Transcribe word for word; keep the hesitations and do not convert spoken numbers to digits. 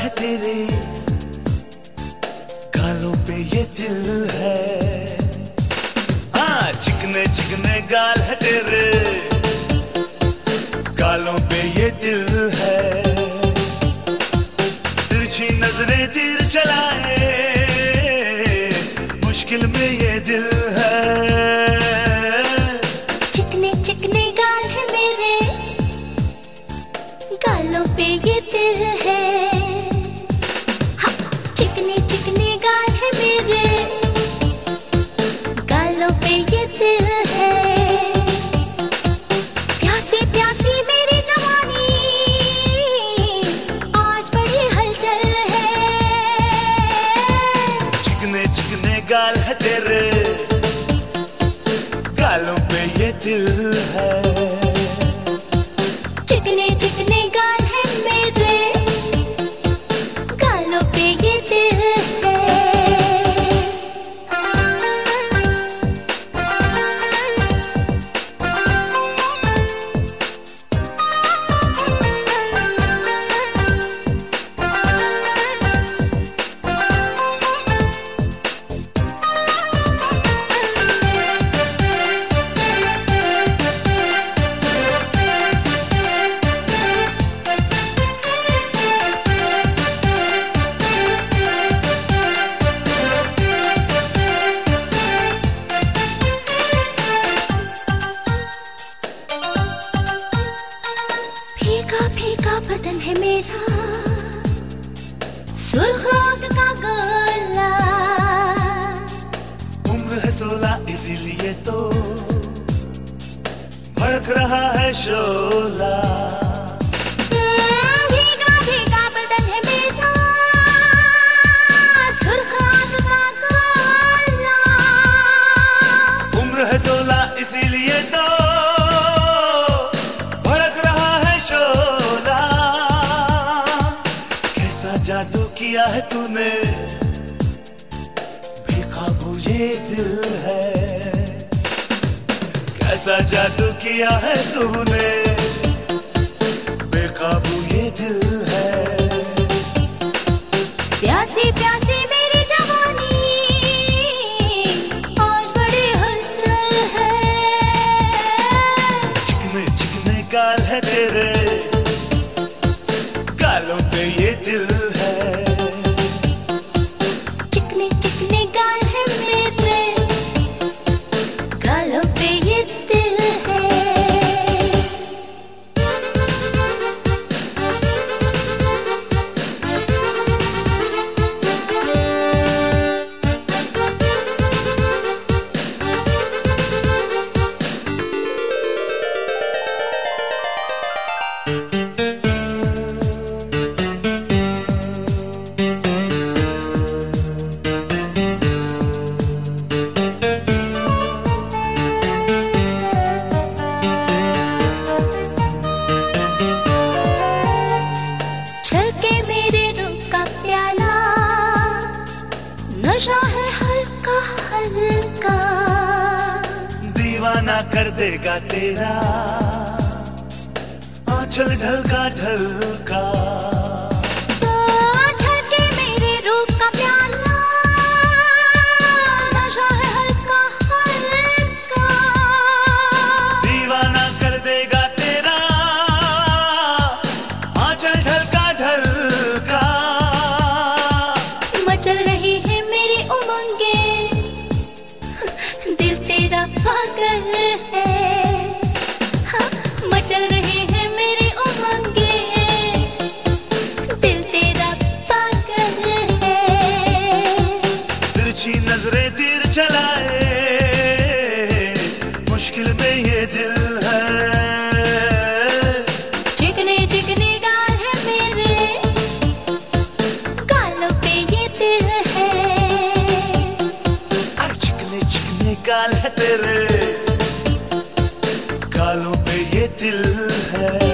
है तेरे, गालों पे ये दिल है। हाँ, चिकने चिकने गाल है तेरे, गालों पे ये दिल है। तिरछी नजरें तीर चलाए, मुश्किल में ये दिल है। चिकने चिकने गाल है मेरे, गालों पे ये दिल है। हाँ, चिकने चिकने गाल है मेरे, गालों पे ये दिल है। प्यासी प्यासी मेरी जवानी, आज बड़ी हलचल है। चिकने चिकने गाल है तेरे, गालों पे ये दिल है। चिकने चिकने गाल है मेरे, गालों पे ये दिल है। फीका फीका बदन है मेरा, सुर्ख आंख का गोला। उम्र है सोलह इसीलिए तो भड़क रहा है शोला। भीगा भीगा बदन है मेरा, सुर्ख आंख का गोला। उम्र है सोलह इसीलिए तो जादू किया है तूने, बेकाबू ये दिल है। कैसा जादू किया है तूने, बेकाबू ये दिल है। प्यासी प्यासी मेरी जवानी, आज बड़ी हलचल है। चिकने चिकने गाल है तेरे, गालों पे ये दिल है। चिकने चिकने गाल है मेरे, गालों पे ये दिल है। नशा है हल्का हल्का, दीवाना कर देगा तेरा आंचल ढलका ढलका। झलके मेरे रूप का प्याला, नशा है हल्का हल्का। दीवाना कर देगा तेरा आंचल ढलका ढलका। मचल रही है मेरी उमंगे, दिल तेरा पागल है। हाँ, मचल रही है मेरी उमंगे, दिल तेरा पागल है। तिरछी नजरें तीर चलाए, मुश्किल में ये दिल है। चिकने चिकने गाल है मेरे, गालों पे ये दिल है। चिकने चिकने गाल है तेरे, गालों पे ये दिल है।